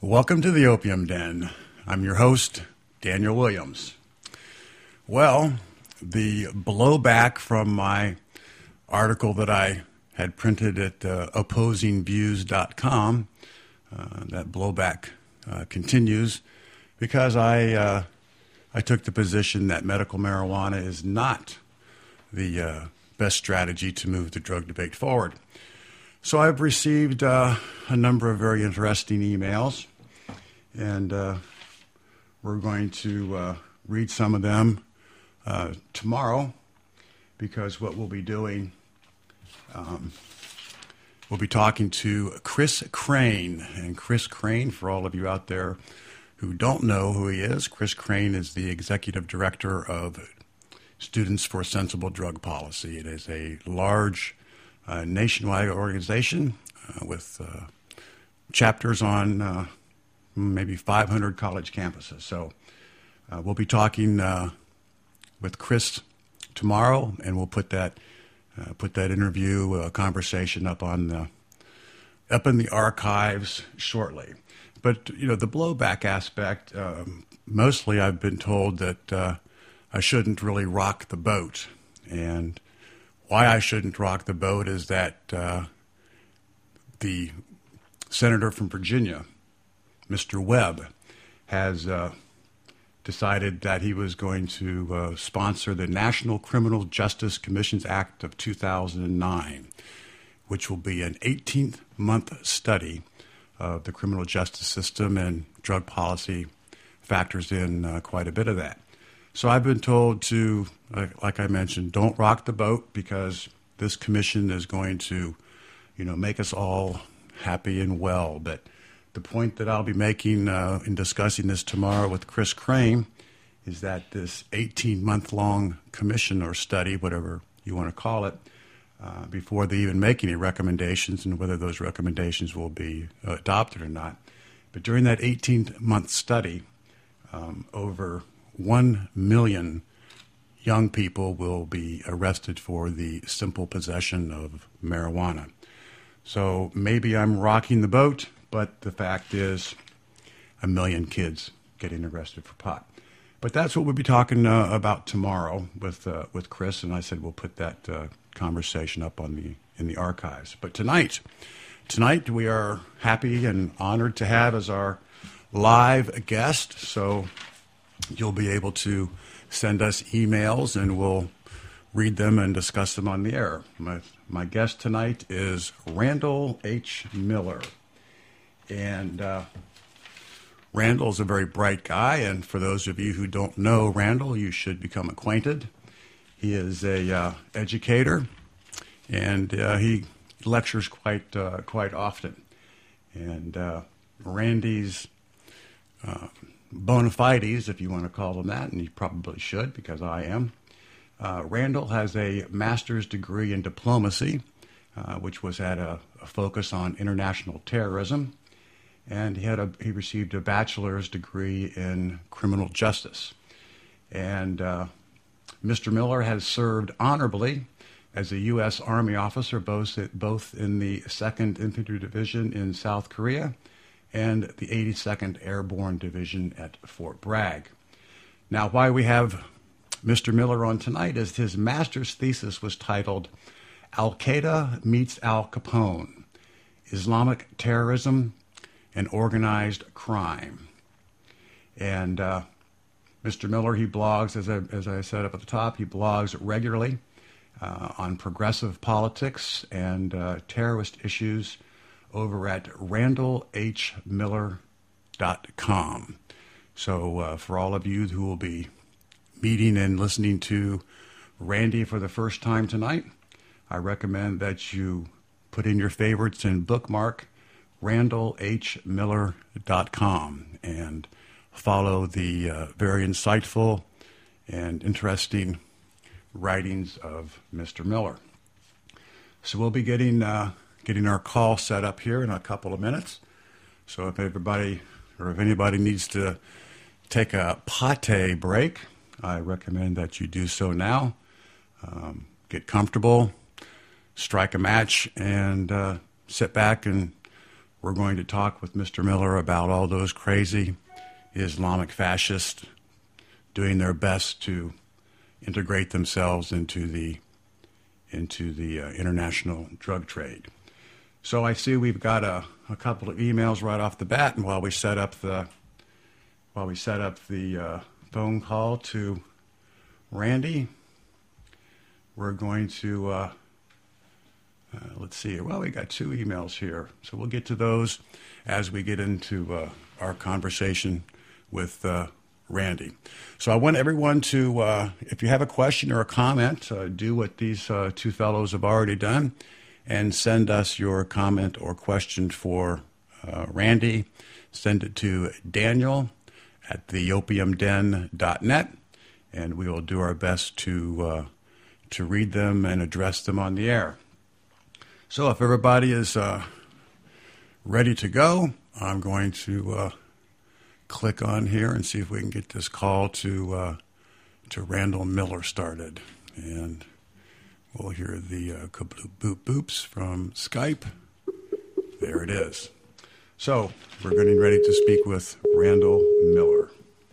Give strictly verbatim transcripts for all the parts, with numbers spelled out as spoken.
Welcome to the Opium Den. I'm your host, Daniel Williams. Well, the blowback from my article that I had printed at uh, opposing views dot com, uh, that blowback uh, continues because I uh, I took the position that medical marijuana is not the uh, best strategy to move the drug debate forward. So I've received uh, a number of very interesting emails, and uh, we're going to uh, read some of them uh, tomorrow, because what we'll be doing, um, we'll be talking to Chris Crane. And Chris Crane, for all of you out there who don't know who he is, Chris Crane is the executive director of Students for Sensible Drug Policy. It is a large uh, nationwide organization uh, with uh, chapters on uh, maybe five hundred college campuses. So uh, we'll be talking uh, with Chris tomorrow, and we'll put that uh, put that interview uh, conversation up on the up in the archives shortly. But you know, the blowback aspect, um, mostly I've been told that uh, I shouldn't really rock the boat, and why I shouldn't rock the boat is that uh, the senator from Virginia, Mister Webb, has uh, decided that he was going to uh, sponsor the National Criminal Justice Commissions Act of two thousand nine, which will be an eighteen-month study of the criminal justice system, and drug policy factors in uh, quite a bit of that. So I've been told to, like, like I mentioned, don't rock the boat, because this commission is going to, you know, make us all happy and well. But the point that I'll be making uh, in discussing this tomorrow with Chris Crane is that this eighteen-month-long commission or study, whatever you want to call it, uh, before they even make any recommendations, and whether those recommendations will be uh, adopted or not. But during that eighteen-month study, um, over one million young people will be arrested for the simple possession of marijuana. So maybe I'm rocking the boat, but the fact is a million kids getting arrested for pot. But that's what we'll be talking uh, about tomorrow with uh, with Chris, and I said we'll put that uh, conversation up on the in the archives. But tonight, tonight we are happy and honored to have as our live guest. So you'll be able to send us emails, and we'll read them and discuss them on the air. My, my guest tonight is Randall H. Miller. And uh, Randall's a very bright guy, and for those of you who don't know Randall, you should become acquainted. He is a uh, educator, and uh, he lectures quite uh, quite often. And uh, Randy's uh, bona fides, if you want to call them that, and you probably should, because I am. Uh, Randall has a master's degree in diplomacy, uh, which was at a, a focus on international terrorism, and he had a he received a bachelor's degree in criminal justice. And uh, Mister Miller has served honorably as a U S Army officer, both both in the second Infantry Division in South Korea and the eighty-second Airborne Division at Fort Bragg. Now, why we have Mister Miller on tonight is his master's thesis was titled Al-Qaeda Meets Al Capone, Islamic Terrorism and Organized Crime. And uh, Mister Miller, he blogs, as I, as I said up at the top, he blogs regularly uh, on progressive politics and uh, terrorist issues over at randall h miller dot com. So uh, for all of you who will be meeting and listening to Randy for the first time tonight, I recommend that you put in your favorites and bookmark randall h miller dot com and follow the uh, very insightful and interesting writings of Mister Miller. So we'll be getting uh, getting our call set up here in a couple of minutes. So if everybody or if anybody needs to take a pate break, I recommend that you do so now. Um, get comfortable, strike a match, and uh, sit back and We're going to talk with Mister Miller about all those crazy Islamic fascists doing their best to integrate themselves into the into the uh, international drug trade. So I see we've got a, a couple of emails right off the bat, and while we set up the while we set up the uh, phone call to Randy, we're going to uh, uh, let's see. Well, we got two emails here, so we'll get to those as we get into uh, our conversation with uh, Randy. So I want everyone to, uh, if you have a question or a comment, uh, do what these uh, two fellows have already done and send us your comment or question for uh, Randy. Send it to Daniel at the opium den dot net, and we will do our best to uh, to read them and address them on the air. So if everybody is uh, ready to go, I'm going to uh, click on here and see if we can get this call to uh, to Randall Miller started. And we'll hear the uh, kabloop boop boops from Skype. There it is. So we're getting ready to speak with Randall Miller,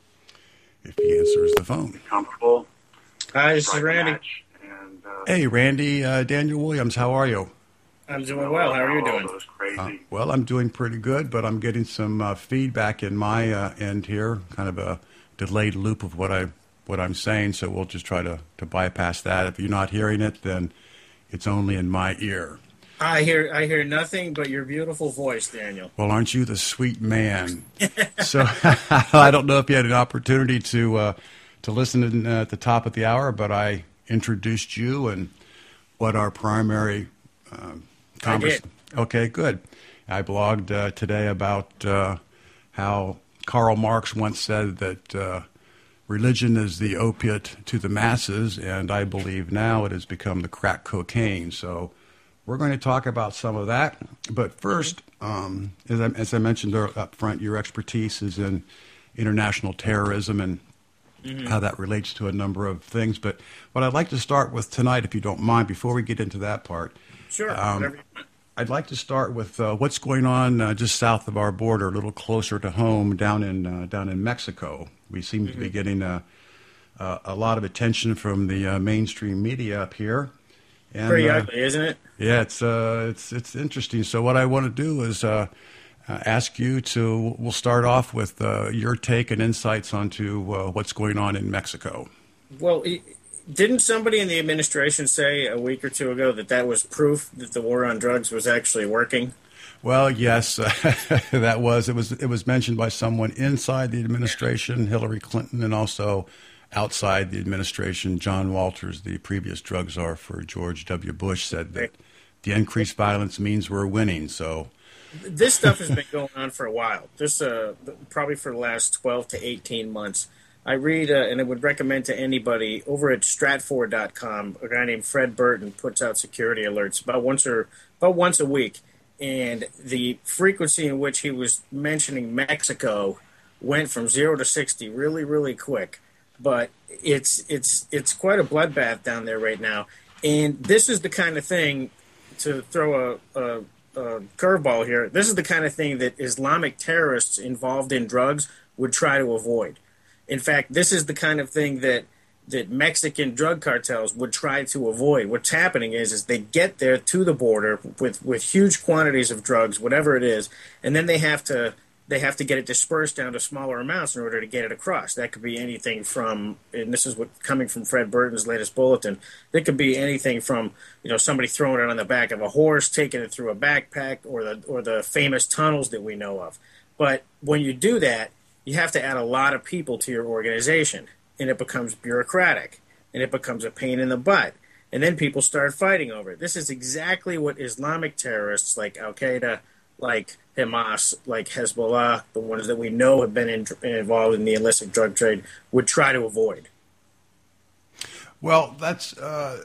if he answers the phone. Comfortable. Hi, this is Randy. And, uh, Hey, Randy, uh, Daniel Williams, how are you? I'm doing well. How are you doing? Uh, well, I'm doing pretty good, but I'm getting some uh, feedback in my uh, end here, kind of a delayed loop of what I what I'm saying. So we'll just try to, to bypass that. If you're not hearing it, then it's only in my ear. I hear I hear nothing but your beautiful voice, Daniel. Well, aren't you the sweet man? So I don't know if you had an opportunity to uh, to listen in, uh, at the top of the hour, but I introduced you and what our primary uh, conversation. Okay, good. I blogged uh, today about uh, how Karl Marx once said that uh, religion is the opiate to the masses, and I believe now it has become the crack cocaine. So we're going to talk about some of that. But first, um, as, I, as I mentioned up front, your expertise is in international terrorism and mm-hmm. how that relates to a number of things. But what I'd like to start with tonight, if you don't mind, before we get into that part, sure, um, whatever you want. I'd like to start with uh, what's going on uh, just south of our border, a little closer to home, down in uh, down in Mexico. We seem mm-hmm. to be getting uh, uh, a lot of attention from the uh, mainstream media up here. And, Pretty uh, ugly, isn't it? Yeah, it's uh, it's it's interesting. So what I want to do is uh, uh, ask you to. We'll start off with uh, your take and insights onto uh, what's going on in Mexico. Well. It- Didn't somebody in the administration say a week or two ago that that was proof that the war on drugs was actually working? Well, yes, uh, that was. It was. It was mentioned by someone inside the administration, Hillary Clinton, and also outside the administration, John Walters, the previous drug czar for George W. Bush, said that the increased violence means we're winning. So this stuff has been going on for a while. This uh, probably for the last twelve to eighteen months. I read, uh, and I would recommend to anybody, over at stratfor dot com, a guy named Fred Burton puts out security alerts about once or about once a week. And the frequency in which he was mentioning Mexico went from zero to sixty really, really quick. But it's it's it's quite a bloodbath down there right now. And this is the kind of thing, to throw a, a, a curveball here, this is the kind of thing that Islamic terrorists involved in drugs would try to avoid. In fact, this is the kind of thing that, that Mexican drug cartels would try to avoid. What's happening is is they get there to the border with, with huge quantities of drugs, whatever it is, and then they have to they have to get it dispersed down to smaller amounts in order to get it across. That could be anything from, and this is what coming from Fred Burton's latest bulletin, it could be anything from, you know, somebody throwing it on the back of a horse, taking it through a backpack, or the or the famous tunnels that we know of. But when you do that, you have to add a lot of people to your organization, and it becomes bureaucratic, and it becomes a pain in the butt, and then people start fighting over it. This is exactly what Islamic terrorists like Al-Qaeda, like Hamas, like Hezbollah, the ones that we know have been in, involved in the illicit drug trade, would try to avoid. Well, that's uh,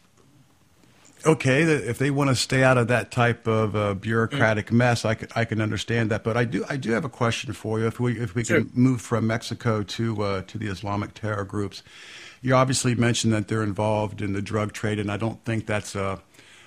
okay. If they want to stay out of that type of uh, bureaucratic mm-hmm. mess, I can, I can understand that. But I do I do have a question for you. If we if we sure. can move from Mexico to uh, to the Islamic terror groups, you obviously mentioned that they're involved in the drug trade, and I don't think that's a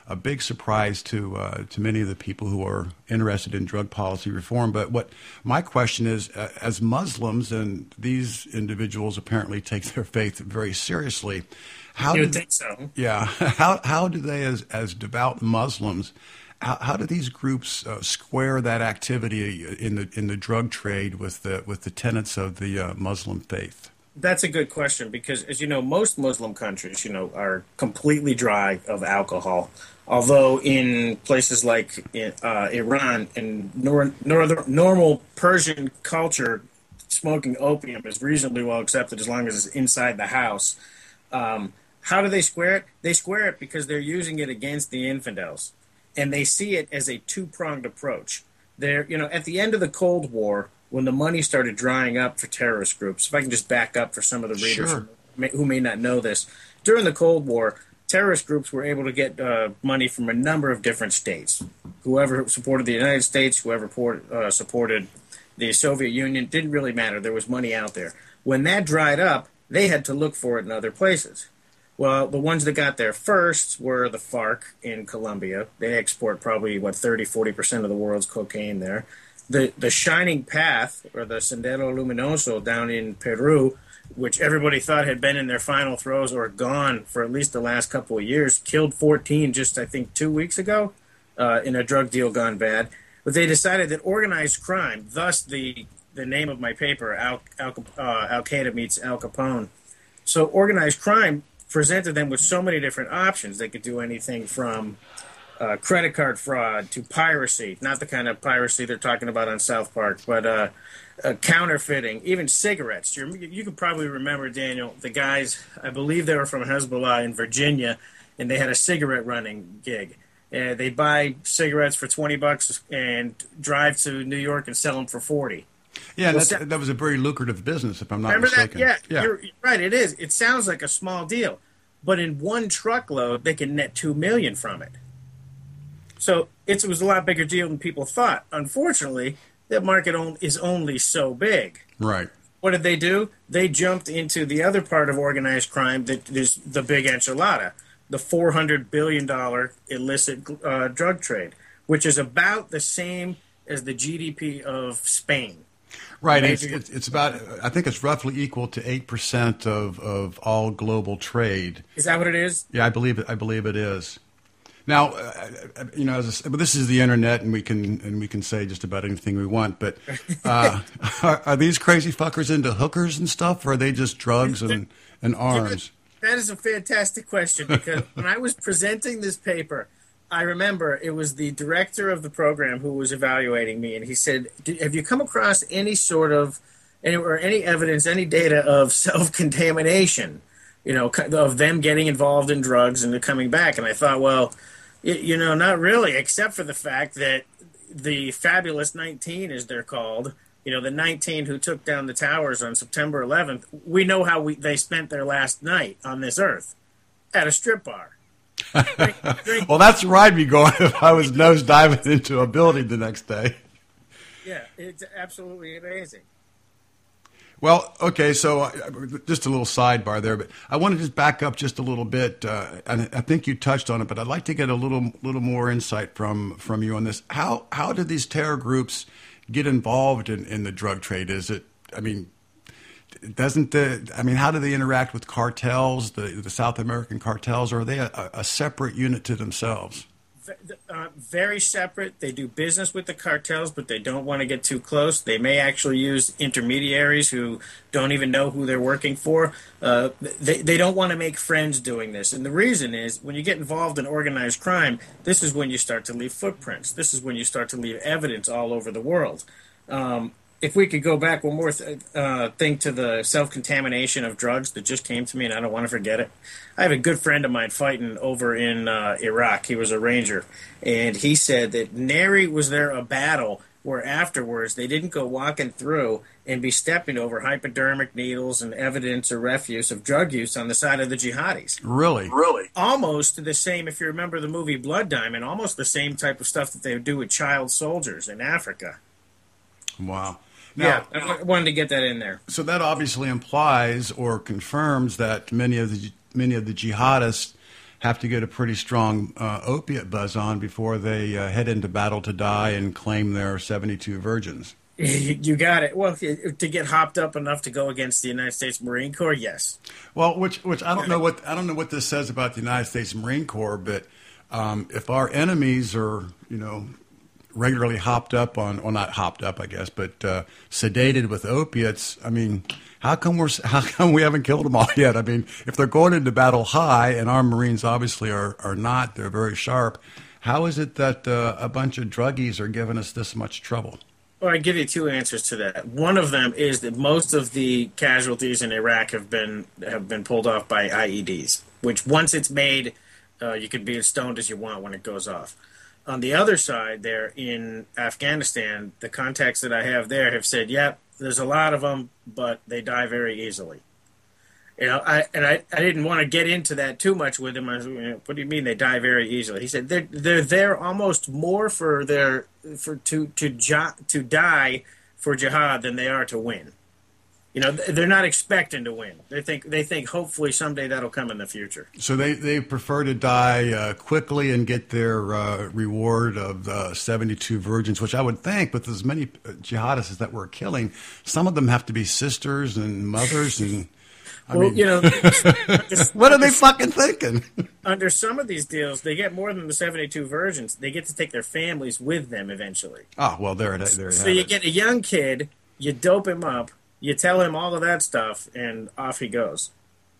a big surprise to uh, to many of the people who are interested in drug policy reform. But what my question is, uh, as Muslims, and these individuals apparently take their faith very seriously, how you do would think so? Yeah, how how do they, as as devout Muslims, how, how do these groups uh, square that activity in the in the drug trade with the with the tenets of the uh, Muslim faith? That's a good question because, as you know, most Muslim countries, you know, are completely dry of alcohol. Although in places like uh, Iran and nor- nor- normal Persian culture, smoking opium is reasonably well accepted as long as it's inside the house. Um, how do they square it? They square it because they're using it against the infidels, and they see it as a two-pronged approach. They're, you know, at the end of the Cold War, when the money started drying up for terrorist groups, if I can just back up for some of the readers Sure. who, may, who may not know this, during the Cold War, terrorist groups were able to get uh, money from a number of different states. Whoever supported the United States, whoever port, uh, supported the Soviet Union, didn't really matter. There was money out there. When that dried up, they had to look for it in other places. Well, the ones that got there first were the FARC in Colombia. They export probably, what, thirty, forty percent of the world's cocaine there. The the Shining Path, or the Sendero Luminoso down in Peru, which everybody thought had been in their final throes or gone for at least the last couple of years, killed fourteen just, I think, two weeks ago uh, in a drug deal gone bad. But they decided that organized crime, thus the, the name of my paper, Al, Al, uh, Al-Qaeda meets Al Capone. So organized crime presented them with so many different options. They could do anything from Uh, credit card fraud to piracy, not the kind of piracy they're talking about on South Park, but uh, uh, counterfeiting, even cigarettes. You're, you could probably remember, Daniel, the guys, I believe they were from Hezbollah in Virginia, and they had a cigarette running gig. Uh, they buy cigarettes for twenty bucks and drive to New York and sell them for forty. Yeah, Well, that's, so- that was a very lucrative business, if I'm not Remember mistaken. that? Yeah, yeah. You're, you're right. It is. It sounds like a small deal, but in one truckload, they can net two million from it. So it was a lot bigger deal than people thought. Unfortunately, that market on, is only so big. Right. What did they do? They jumped into the other part of organized crime that is the big enchilada, the four hundred billion dollars illicit uh, drug trade, which is about the same as the G D P of Spain. Right. It's, Major- it's, it's about, I think it's roughly equal to eight percent of, of all global trade. Is that what it is? Yeah, I believe it. I believe it is. Now, uh, you know, as a, but this is the internet, and we can and we can say just about anything we want. But uh, are, are these crazy fuckers into hookers and stuff, or are they just drugs and, and arms? That is a fantastic question because when I was presenting this paper, I remember it was the director of the program who was evaluating me, and he said, "Have you come across any sort of any, or any evidence, any data of self-contamination? You know, of them getting involved in drugs and coming back?" And I thought, well, you know, not really, except for the fact that the Fabulous nineteen, as they're called, you know, the nineteen who took down the towers on September eleventh, we know how we, they spent their last night on this earth, at a strip bar. Drink, drink. Well, that's where I'd be going if I was nose diving into a building the next day. Yeah, it's absolutely amazing. Well, okay, so uh, just a little sidebar there, but I want to just back up just a little bit, uh, and I think you touched on it, but I'd like to get a little little more insight from, from you on this. How how did these terror groups get involved in, in the drug trade? Is it, I mean, doesn't the, I mean, how do they interact with cartels, the, the South American cartels, or are they a, a separate unit to themselves? Uh, very separate. They do business with the cartels, but they don't want to get too close. They may actually use intermediaries who don't even know who they're working for. Uh, they, they don't want to make friends doing this. And the reason is when you get involved in organized crime, this is when you start to leave footprints. This is when you start to leave evidence all over the world. Um, if we could go back one more th- uh, thing to the self-contamination of drugs that just came to me, and I don't want to forget it. I have a good friend of mine fighting over in uh, Iraq. He was a ranger, and he said that nary was there a battle where afterwards they didn't go walking through and be stepping over hypodermic needles and evidence or refuse of drug use on the side of the jihadis. Really? Really? Almost the same, if you remember the movie Blood Diamond, almost the same type of stuff that they would do with child soldiers in Africa. Wow. Now, yeah, I wanted to get that in there. So that obviously implies or confirms that many of the many of the jihadists have to get a pretty strong uh, opiate buzz on before they uh, head into battle to die and claim their seventy-two virgins. You got it. Well, to get hopped up enough to go against the United States Marine Corps, yes. Well, which which I don't know what I don't know what this says about the United States Marine Corps, but um, if our enemies are, you know, regularly hopped up on, well, not hopped up, I guess, but uh, sedated with opiates, I mean, how come we're how come we haven't killed them all yet? I mean, if they're going into battle high, and our Marines obviously are are not, they're very sharp. How is it that uh, a bunch of druggies are giving us this much trouble? Well, I give you two answers to that. One of them is that most of the casualties in Iraq have been have been pulled off by I E Ds, which once it's made, uh, you can be as stoned as you want when it goes off. On the other side, there in Afghanistan, the contacts that I have there have said, "Yep, there's a lot of them, but they die very easily." You know, I and I, I didn't want to get into that too much with him. I was, you know, what do you mean they die very easily? He said they're they're there almost more for their for to to jo- to die for jihad than they are to win. You know, they're not expecting to win. They think they think hopefully someday that'll come in the future. So they, they prefer to die uh, quickly and get their uh, reward of uh, seventy-two virgins, which I would think, with as many jihadists that we're killing, some of them have to be sisters and mothers and. I well, mean, you know, just, what are they fucking thinking? Under some of these deals, they get more than the seventy-two virgins. They get to take their families with them eventually. Oh, well, there it is. There so you it. get a young kid, you dope him up, you tell him all of that stuff, and off he goes.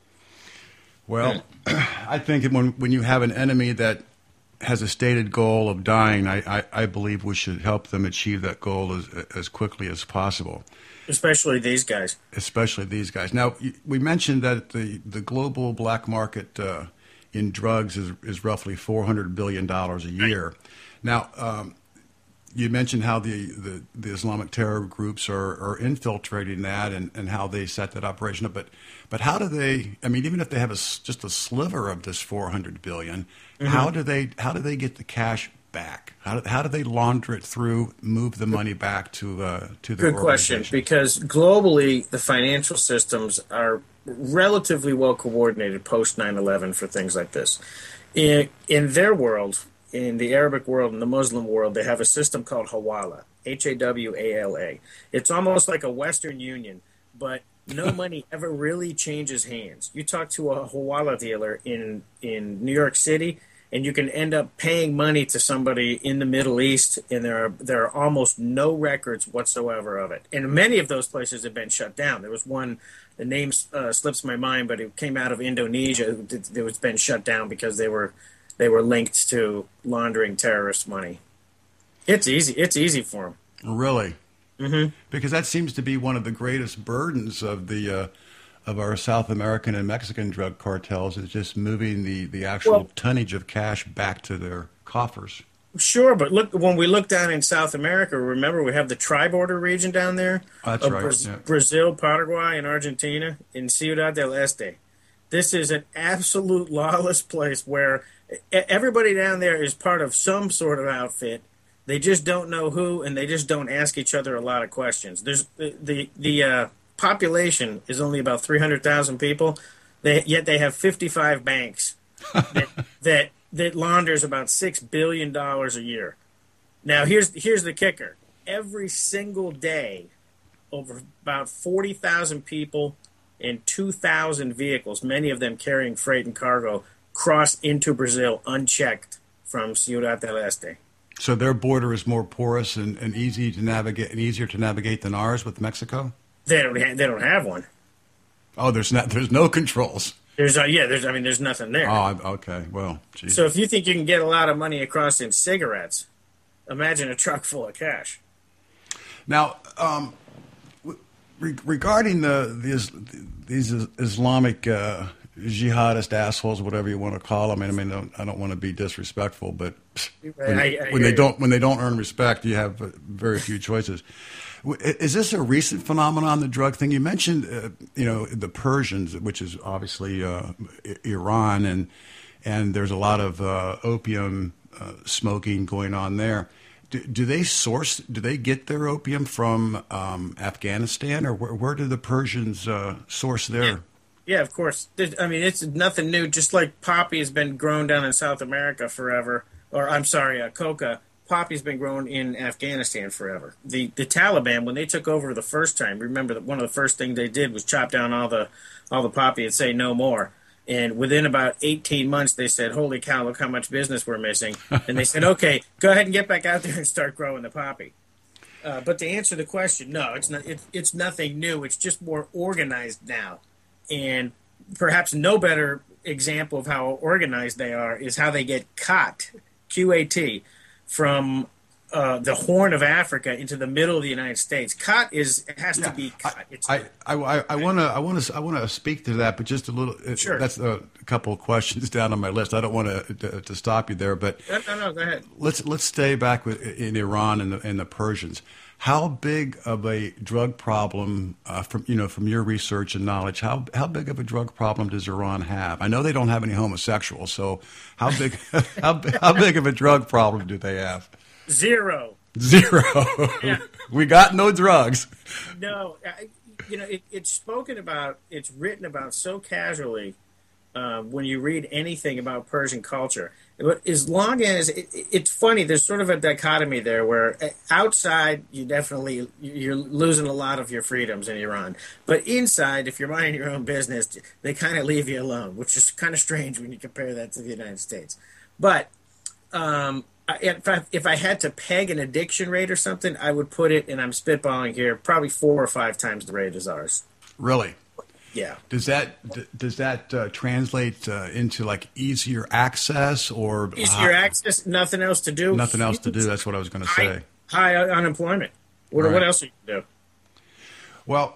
Well, I think when when you have an enemy that has a stated goal of dying, I, I, I believe we should help them achieve that goal as as quickly as possible. Especially these guys. Especially these guys. Now, we mentioned that the, the global black market uh, in drugs is, is roughly four hundred billion dollars a year. Now, um, you mentioned how the, the, the Islamic terror groups are, are infiltrating that and, and how they set that operation up. But but how do they, I mean, even if they have a, just a sliver of this four hundred billion dollars, mm-hmm. how do they how do they get the cash back? How do, how do they launder it through, move the money back to uh, to their Good question, because globally the financial systems are relatively well coordinated post nine eleven for things like this. In, in their world, in the Arabic world and the Muslim world, they have a system called Hawala, H A W A L A. It's almost like a Western Union, but no money ever really changes hands. You talk to a Hawala dealer in, in New York City, and you can end up paying money to somebody in the Middle East, and there are there are almost no records whatsoever of it. And many of those places have been shut down. There was one, the name uh, slips my mind, but it came out of Indonesia. It was been shut down because they were they were linked to laundering terrorist money. It's easy. It's easy for them. Really? Mm-hmm. Because that seems to be one of the greatest burdens of the uh, of our South American and Mexican drug cartels, is just moving the, the actual well, tonnage of cash back to their coffers. Sure, but look, when we look down in South America, remember we have the tri-border region down there? That's of right. Bra- yeah. Brazil, Paraguay, and Argentina in Ciudad del Este. This is an absolute lawless place where everybody down there is part of some sort of outfit. They just don't know who, and they just don't ask each other a lot of questions. There's the the, the uh, population is only about three hundred thousand people, they, yet they have fifty-five banks that, that that launders about six billion dollars a year. Now, here's here's the kicker. Every single day, over about forty thousand people and two thousand vehicles, many of them carrying freight and cargo, cross into Brazil unchecked from Ciudad del Este. So their border is more porous and, and easy to navigate and easier to navigate than ours with Mexico? They don't ha- they don't have one. Oh, there's not there's no controls. There's uh, yeah, there's I mean there's nothing there. Oh, okay. Well, geez. So if you think you can get a lot of money across in cigarettes, imagine a truck full of cash. Now, um, re- regarding the these these Islamic uh, jihadist assholes, whatever you want to call them. I mean, I don't, I don't want to be disrespectful, but when, I, I when they don't when they don't earn respect, you have very few choices. Is this a recent phenomenon, the drug thing? You mentioned, uh, you know, the Persians, which is obviously uh, Iran, and and there's a lot of uh, opium uh, smoking going on there. Do, do they source? Do they get their opium from um, Afghanistan, or where, where do the Persians uh, source their? Yeah. Yeah, of course. I mean, it's nothing new. Just like poppy has been grown down in South America forever, or I'm sorry, uh, coca. Poppy's been grown in Afghanistan forever. The the Taliban, when they took over the first time, remember that one of the first things they did was chop down all the all the poppy and say no more. And within about eighteen months, they said, "Holy cow! Look how much business we're missing." And they said, "Okay, go ahead and get back out there and start growing the poppy." Uh, but to answer the question, no, it's not. It, it's nothing new. It's just more organized now. And perhaps no better example of how organized they are is how they get caught, Q A T, from uh, the Horn of Africa into the middle of the United States. Caught is it has yeah, to be caught. I I want to I want to I want to speak to that, but just a little. Sure. That's a couple of questions down on my list. I don't want to to, to stop you there, but no, no, no, go ahead. Let's let's stay back with in Iran and the, and the Persians. How big of a drug problem, uh, from you know, from your research and knowledge, how how big of a drug problem does Iran have? I know they don't have any homosexuals, so how big how how big of a drug problem do they have? Zero. Zero. Yeah. We got no drugs. No, I, you know, it, it's spoken about, it's written about so casually uh, when you read anything about Persian culture. But as long as it, it's funny, there's sort of a dichotomy there where outside you definitely you're losing a lot of your freedoms in Iran, but inside, if you're minding your own business, they kind of leave you alone, which is kind of strange when you compare that to the United States. But um, if I, if I had to peg an addiction rate or something, I would put it, and I'm spitballing here, probably four or five times the rate as ours. Really? Yeah. Does that does that uh, translate uh, into like easier access or easier uh, access? Nothing else to do. Nothing else to do. That's what I was going to say. High, high unemployment. What, right. what else do you do? Well,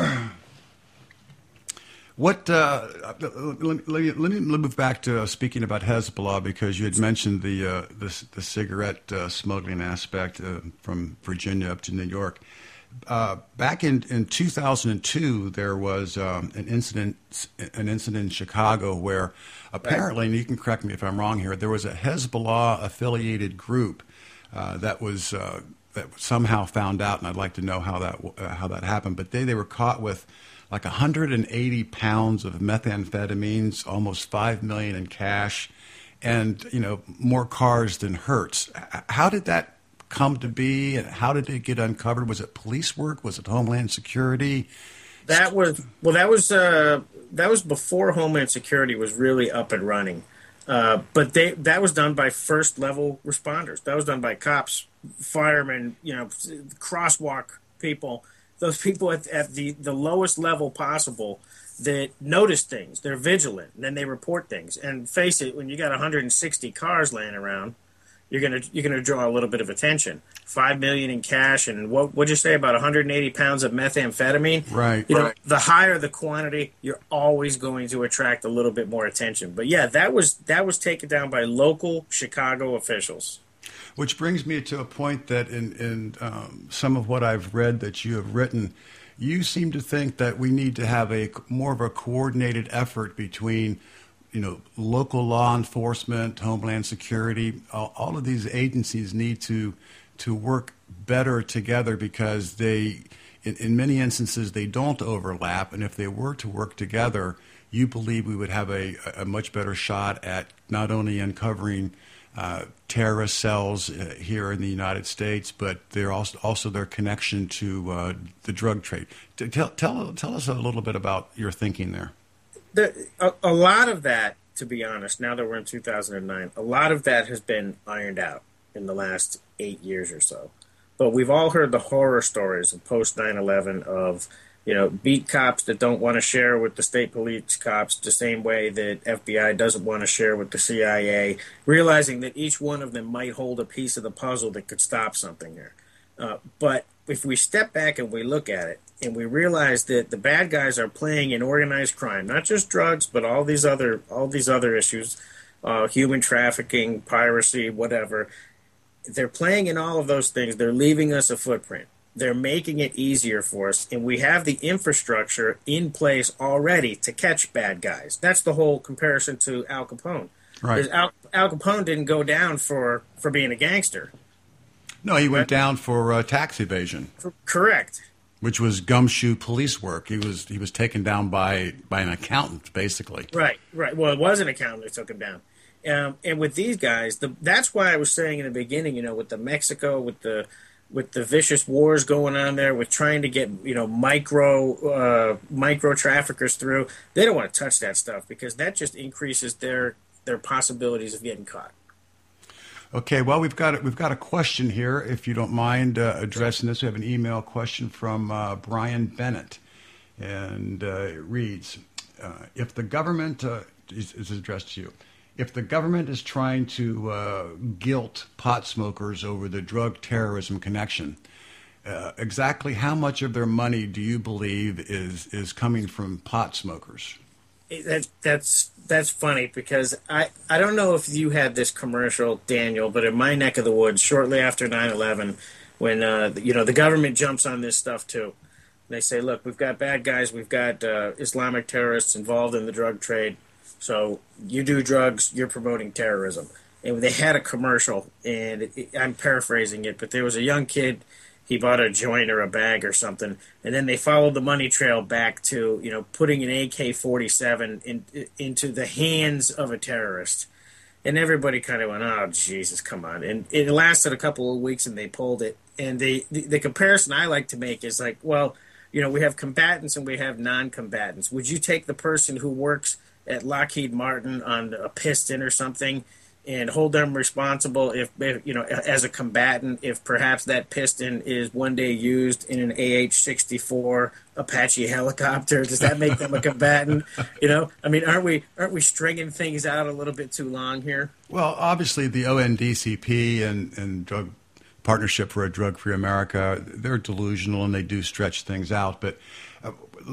what? Uh, let, let, me, let me move back to uh, speaking about Hezbollah, because you had mentioned the uh, the, the cigarette uh, smuggling aspect uh, from Virginia up to New York. Uh, back in, in two thousand two, there was um, an incident an incident in Chicago where apparently, and you can correct me if I'm wrong here, there was a Hezbollah-affiliated group uh, that was uh, that somehow found out, and I'd like to know how that uh, how that happened. But they, they were caught with like one hundred eighty pounds of methamphetamines, almost five million dollars in cash, and you know more cars than Hertz. How did that come to be, and how did it get uncovered? Was it police work? Was it Homeland Security? That was well. That was uh, that was before Homeland Security was really up and running. Uh, but they that was done by first level responders. That was done by cops, firemen, you know, crosswalk people. Those people at, at the, the lowest level possible that notice things. They're vigilant, and then they report things. And face it, when you got one hundred sixty cars laying around, you're gonna you're gonna draw a little bit of attention. Five million in cash, and what what'd you say about one hundred eighty pounds of methamphetamine? Right. You right. know, the higher the quantity, you're always going to attract a little bit more attention. But yeah, that was that was taken down by local Chicago officials. Which brings me to a point that in in um, some of what I've read that you have written, you seem to think that we need to have a more of a coordinated effort between, you know, local law enforcement, Homeland Security. All, all of these agencies need to to work better together, because they, in, in many instances, they don't overlap. And if they were to work together, you believe we would have a, a much better shot at not only uncovering uh, terrorist cells uh, here in the United States, but they're also also their connection to uh, the drug trade. Tell tell tell us a little bit about your thinking there. The, a, a lot of that, to be honest, now that we're in two thousand nine, a lot of that has been ironed out in the last eight years or so. But we've all heard the horror stories of post nine eleven of, you know, beat cops that don't want to share with the state police cops the same way that F B I doesn't want to share with the C I A, realizing that each one of them might hold a piece of the puzzle that could stop something there. Uh, but if we step back and we look at it, and we realize that the bad guys are playing in organized crime, not just drugs, but all these other all these other issues, uh, human trafficking, piracy, whatever. They're playing in all of those things. They're leaving us a footprint. They're making it easier for us, and we have the infrastructure in place already to catch bad guys. That's the whole comparison to Al Capone. Right. Al, Al Capone didn't go down for, for being a gangster. No, he went down for uh, tax evasion. For, correct. which was gumshoe police work. He was he was taken down by by an accountant, basically. Right, right. Well, it was an accountant that took him down. Um, and with these guys, the, that's why I was saying in the beginning, you know, with the Mexico, with the with the vicious wars going on there, with trying to get, you know, micro uh, micro traffickers through, they don't want to touch that stuff because that just increases their their possibilities of getting caught. Okay, well, we've got we've got a question here. If you don't mind uh, addressing this, we have an email question from uh, Brian Bennett, and uh, it reads: uh, If the government uh, is, is addressed to you, if the government is trying to uh, guilt pot smokers over the drug terrorism connection, uh, exactly how much of their money do you believe is is coming from pot smokers? That, that's that's funny because I, I don't know if you had this commercial, Daniel, but in my neck of the woods, shortly after nine eleven, when uh, you know the government jumps on this stuff too, they say, look, we've got bad guys, we've got uh, Islamic terrorists involved in the drug trade, so you do drugs, you're promoting terrorism. And they had a commercial, and it, it, I'm paraphrasing it, but there was a young kid. He bought a joint or a bag or something, and then they followed the money trail back to, you know, putting an A K forty-seven in, into the hands of a terrorist. And everybody kind of went, oh, Jesus, come on. And it lasted a couple of weeks, and they pulled it. And they, the, the comparison I like to make is like, well, you know, we have combatants and we have non-combatants. Would you take the person who works at Lockheed Martin on a piston or something and hold them responsible if, if, you know, as a combatant, if perhaps that piston is one day used in an A H sixty-four Apache helicopter? Does that make them a combatant? You know, I mean, aren't we aren't we stringing things out a little bit too long here? Well, obviously the O N D C P and, and Drug Partnership for a Drug-Free America, they're delusional and they do stretch things out. But uh,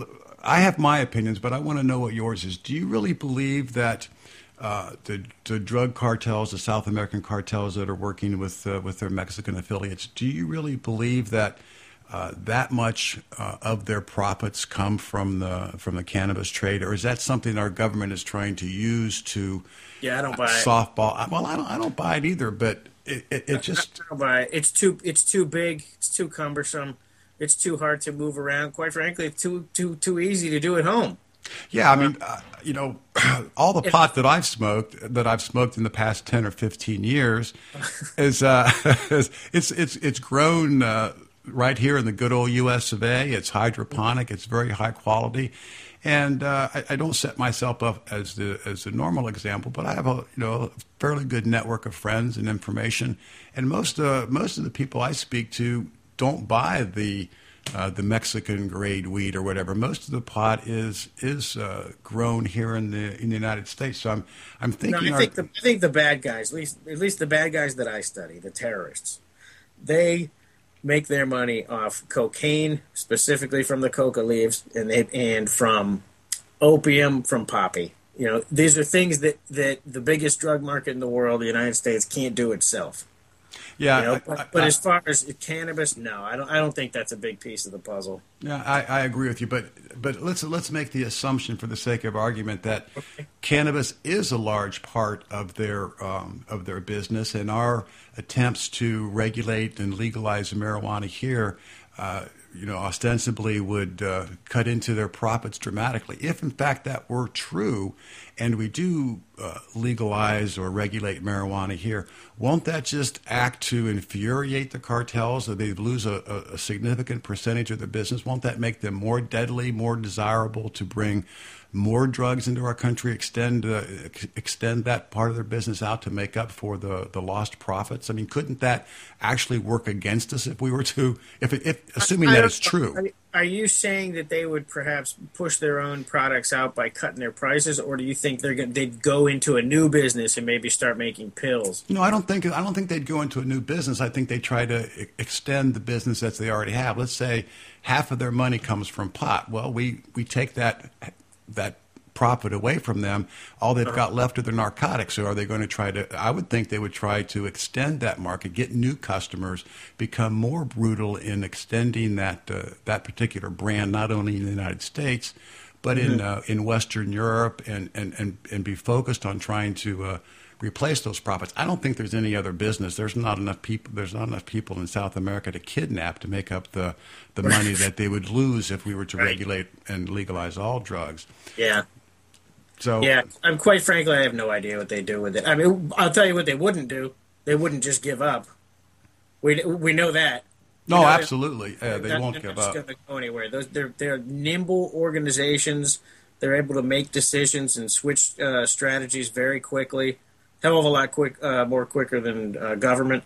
I have my opinions, but I want to know what yours is. Do you really believe that Uh, the, the drug cartels, the South American cartels that are working with uh, with their Mexican affiliates, do you really believe that uh, that much uh, of their profits come from the from the cannabis trade, or is that something our government is trying to use to yeah, I don't buy it. softball? Well, I don't I don't buy it either, but it, it, it just I don't buy it. It's too it's too big. It's too cumbersome. It's too hard to move around. Quite frankly, it's too too too easy to do at home. Yeah, I mean, uh, you know, all the pot that I've smoked, that I've smoked in the past ten or fifteen years, is uh, it's it's it's grown uh, right here in the good old U S of A. It's hydroponic. It's very high quality, and uh, I, I don't set myself up as the as the normal example, but I have a you know a fairly good network of friends and information, and most uh, most of the people I speak to don't buy the Uh, the Mexican grade weed or whatever. Most of the pot is is uh, grown here in the in the United States. So I'm I'm thinking. No, I think our, the I think the bad guys, at least at least the bad guys that I study, the terrorists, they make their money off cocaine, specifically from the coca leaves, and they, and from opium from poppy. You know, these are things that, that the biggest drug market in the world, the United States, can't do itself. Yeah, you know, I, but, I, but I, as far as cannabis, no, I don't. I don't think that's a big piece of the puzzle. Yeah, I, I agree with you, but but let's let's make the assumption, for the sake of argument, that okay. cannabis is a large part of their um, of their business, and our attempts to regulate and legalize marijuana here, uh, you know, ostensibly would uh, cut into their profits dramatically. If in fact that were true, and we do uh, legalize or regulate marijuana here, won't that just act to infuriate the cartels so they lose a, a significant percentage of their business? Won't that make them more deadly, more desirable to bring more drugs into our country, extend uh, ex- extend that part of their business out to make up for the, the lost profits? I mean, couldn't that actually work against us if we were to, if, if assuming that it's true? Are you saying that they would perhaps push their own products out by cutting their prices, or do you think they're going they'd go into a new business and maybe start making pills? No, I don't think I don't think they'd go into a new business. I think they try to extend the business that they already have. Let's say half of their money comes from pot. Well, we, we take that that profit away from them. All they've got left are the narcotics. So are they going to try to, I would think they would try to extend that market, get new customers, become more brutal in extending that uh, that particular brand, not only in the United States, but mm-hmm. in uh, in Western Europe, and, and, and, and be focused on trying to uh, replace those profits. I don't think there's any other business. There's not enough people. There's not enough people in South America to kidnap to make up the the money that they would lose if we were to right. regulate and legalize all drugs. Yeah. So yeah, I'm quite frankly, I have no idea what they do with it. I mean, I'll tell you what they wouldn't do. They wouldn't just give up. We we know that. No, know absolutely. They're, uh, they they're won't not, give they're up. Going to go anywhere. Those they're they're nimble organizations. They're able to make decisions and switch uh, strategies very quickly. Hell of a lot quick, uh, more quicker than uh, government.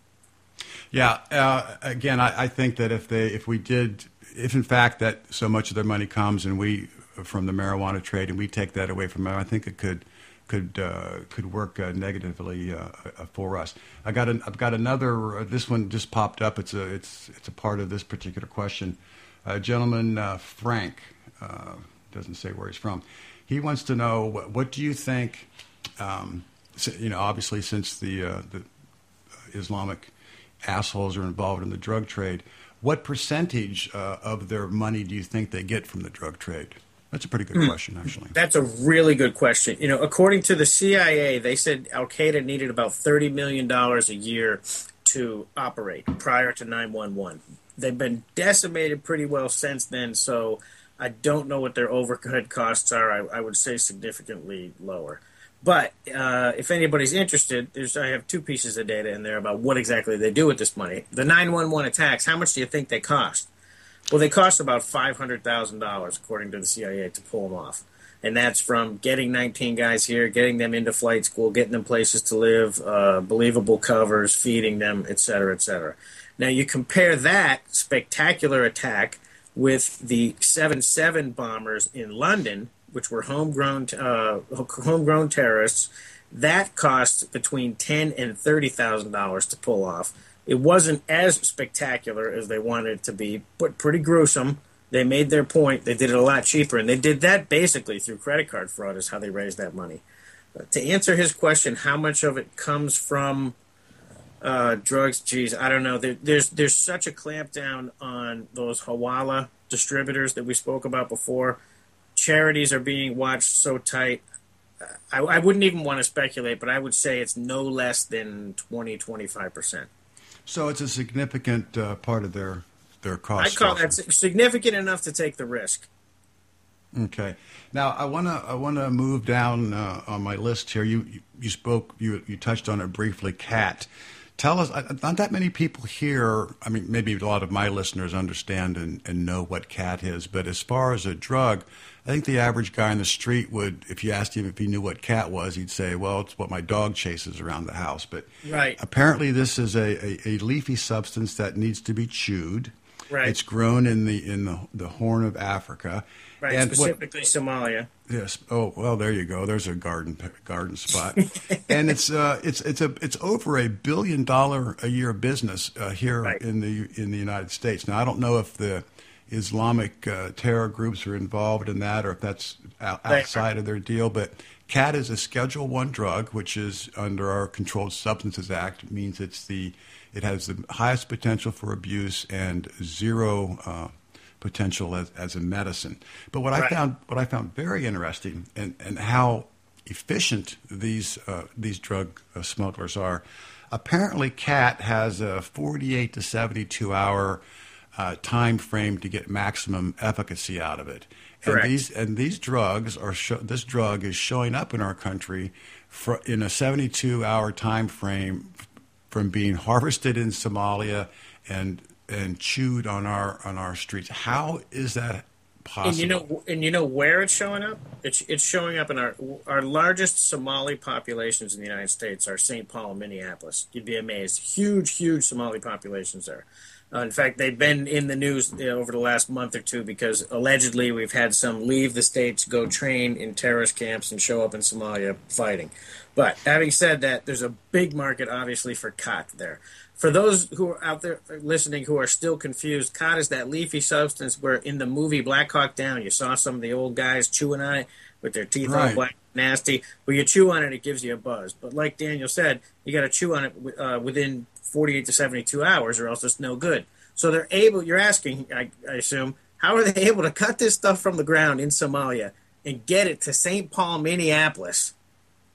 Yeah. Uh, again, I, I think that if they, if we did, if in fact that so much of their money comes and we from the marijuana trade and we take that away from them, I think it could could uh, could work uh, negatively uh, for us. I got an, I've got another. Uh, this one just popped up. It's a it's it's a part of this particular question. Uh, gentleman uh, Frank uh, doesn't say where he's from. He wants to know what, what do you think. Um, so, you know, obviously, since the uh, the Islamic assholes are involved in the drug trade, what percentage uh, of their money do you think they get from the drug trade? That's a pretty good question, actually. That's a really good question. You know, according to the C I A, they said Al Qaeda needed about thirty million dollars a year to operate prior to nine one one. They've been decimated pretty well since then, so I don't know what their overhead costs are. I, I would say significantly lower. But uh, if anybody's interested, there's I have two pieces of data in there about what exactly they do with this money. The nine one one attacks, how much do you think they cost? Well, they cost about five hundred thousand dollars, according to the C I A, to pull them off. And that's from getting nineteen guys here, getting them into flight school, getting them places to live, uh, believable covers, feeding them, et cetera, et cetera. Now, you compare that spectacular attack with the seven seven bombers in London, which were homegrown uh, homegrown terrorists. That cost between ten thousand dollars and thirty thousand dollars to pull off. It wasn't as spectacular as they wanted it to be, but pretty gruesome. They made their point. They did it a lot cheaper, and they did that basically through credit card fraud is how they raised that money. Uh, to answer his question, how much of it comes from uh, drugs, geez, I don't know. There, there's, there's such a clampdown on those Hawala distributors that we spoke about before. Charities are being watched so tight. I, I wouldn't even want to speculate, but I would say it's no less than twenty, twenty-five percent. So it's a significant uh, part of their their cost. I call structure. that significant enough to take the risk. Okay. Now I want to I want to move down uh, on my list here. You you, you spoke you you touched on it briefly. Cat. Tell us. Not that many people here. I mean, maybe a lot of my listeners understand and, and know what cat is. But as far as a drug, I think the average guy in the street would, if you asked him if he knew what cat was, he'd say, "Well, it's what my dog chases around the house." But right. apparently, this is a, a, a leafy substance that needs to be chewed. Right. It's grown in the in the, the Horn of Africa. Right, and specifically what, Somalia. Yes. Oh, well, there you go. There's a garden garden spot, and it's uh, it's it's a it's over a billion dollar a year business uh, here right. in the in the United States. Now, I don't know if the Islamic uh, terror groups are involved in that, or if that's out, outside of their deal. But cat is a Schedule One drug, which is under our Controlled Substances Act. It means it's the it has the highest potential for abuse and zero. Uh, potential as, as a medicine. But what right. I found what I found very interesting and, and how efficient these uh, these drug uh, smugglers are. Apparently, cat has a forty-eight to seventy-two hour uh, time frame to get maximum efficacy out of it. Correct. And these and these drugs are sh- this drug is showing up in our country for, in a seventy-two hour time frame from being harvested in Somalia and and chewed on our on our streets. How is that possible? And you know, and you know where it's showing up? It's it's showing up in our our largest Somali populations in the United States are Saint Paul and Minneapolis. You'd be amazed. Huge, huge Somali populations there. Uh, in fact, they've been in the news you know, over the last month or two because allegedly we've had some leave the state to go train in terrorist camps and show up in Somalia fighting. But having said that, there's a big market, obviously, for khat there. For those who are out there listening who are still confused, khat is that leafy substance where in the movie Black Hawk Down, you saw some of the old guys chewing on it with their teeth right. all black and nasty. When you chew on it, it gives you a buzz. But like Daniel said, you got to chew on it uh, within forty-eight to seventy-two hours or else it's no good. So they're able, you're asking, I, I assume, how are they able to cut this stuff from the ground in Somalia and get it to Saint Paul, Minneapolis?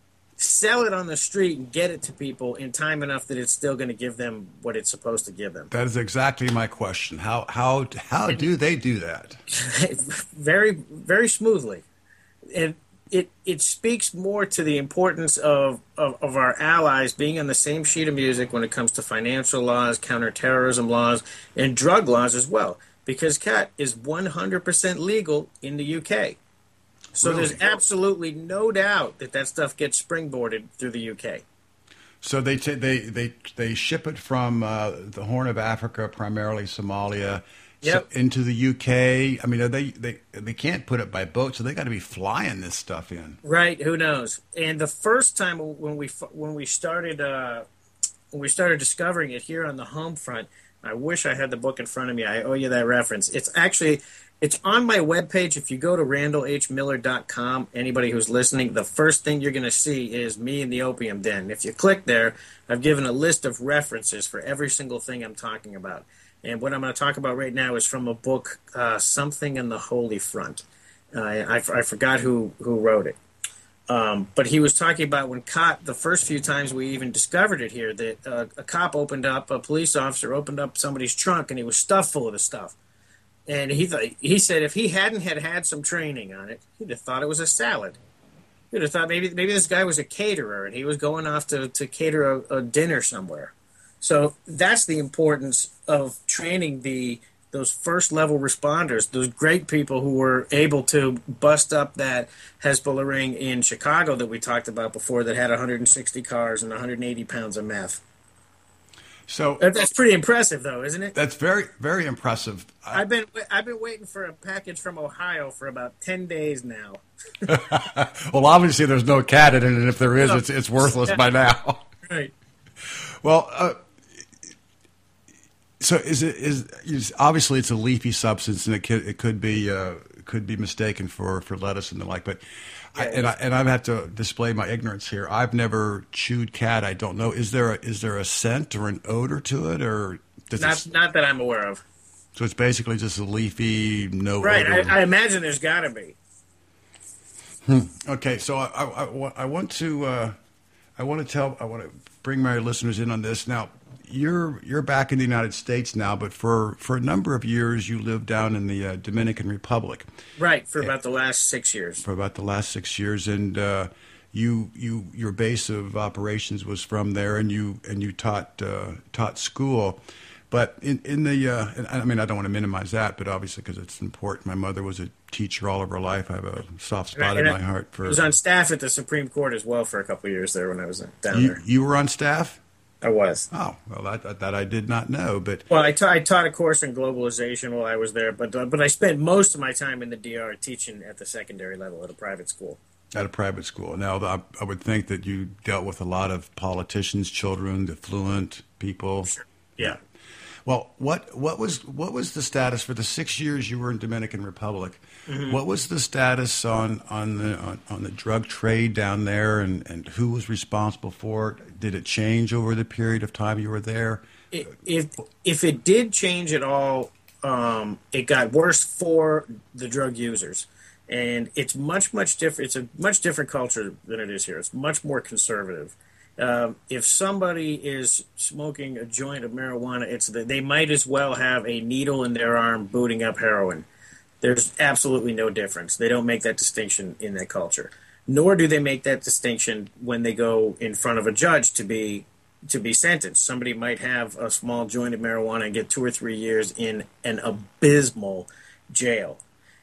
sell it on the street and get it to people in time enough that it's still going to give them what it's supposed to give them. That is exactly my question. How how how do they do that? very very smoothly, and it it speaks more to the importance of, of of our allies being on the same sheet of music when it comes to financial laws, counterterrorism laws, and drug laws as well. Because cat is one hundred percent legal in the U K. So really? There's absolutely no doubt that that stuff gets springboarded through the U K. So they t- they they they ship it from uh, the Horn of Africa, primarily Somalia, yep. so into the U K. I mean, they they they can't put it by boat, so they got to be flying this stuff in. Right? Who knows? And the first time when we when we started uh, when we started discovering it here on the home front, I wish I had the book in front of me. I owe you that reference. It's actually it's on my webpage. If you go to randall h miller dot com, anybody who's listening, the first thing you're going to see is me in the opium den. If you click there, I've given a list of references for every single thing I'm talking about. And what I'm going to talk about right now is from a book, uh, Something in the Holy Front. Uh, I, I forgot who, who wrote it. Um, but he was talking about when caught the first few times we even discovered it here, that uh, a cop opened up, a police officer opened up somebody's trunk, and he was stuffed full of the stuff. And he th- he said if he hadn't had had some training on it, he'd have thought it was a salad. He'd have thought maybe maybe this guy was a caterer and he was going off to, to cater a, a dinner somewhere. So that's the importance of training the those first level responders, those great people who were able to bust up that Hezbollah ring in Chicago that we talked about before that had one hundred sixty cars and one hundred eighty pounds of meth. So that's pretty impressive, though, isn't it? That's very, very impressive. I, I've been I've been waiting for a package from Ohio for about ten days now. Well, obviously, there's no cat in it, and if there is, no. it's it's worthless by now. Right. Well, uh, so is it is, is obviously it's a leafy substance, and it could it could be uh, could be mistaken for, for lettuce and the like, but. I, and I and I've had to display my ignorance here. I've never chewed cat. I don't know. Is there a, is there a scent or an odor to it, or does not it, not that I'm aware of? So it's basically just a leafy, no right. odor. I, I imagine there's got to be. Hmm. Okay, so I, I, I want to uh, I want to tell I want to bring my listeners in on this now. You're you're back in the United States now, but for, for a number of years you lived down in the uh, Dominican Republic. Right, for about the last six years. For about the last six years, and uh, you you your base of operations was from there, and you and you taught uh, taught school. But in in the uh, and I mean I don't want to minimize that, but obviously because it's important. My mother was a teacher all of her life. I have a soft spot right, in my heart for. I was on staff at the Supreme Court as well for a couple of years there when I was down you, there. You were on staff? I was. Oh, well, that, that I did not know. But well, I, ta- I taught a course in globalization while I was there, but uh, but I spent most of my time in the D R teaching at the secondary level at a private school. At a private school. Now, I, I would think that you dealt with a lot of politicians, children, affluent people. Sure. Yeah. Well, what what was what was the status for the six years you were in Dominican Republic? Mm-hmm. What was the status on on the on, on the drug trade down there, and, and who was responsible for it? Did it change over the period of time you were there? If if it did change at all, um, it got worse for the drug users, and it's much much different. It's a much different culture than it is here. It's much more conservative. Um, if somebody is smoking a joint of marijuana, it's the, they might as well have a needle in their arm booting up heroin. There's absolutely no difference. They don't make that distinction in that culture, nor do they make that distinction when they go in front of a judge to be to be sentenced. Somebody might have a small joint of marijuana and get two or three years in an abysmal jail.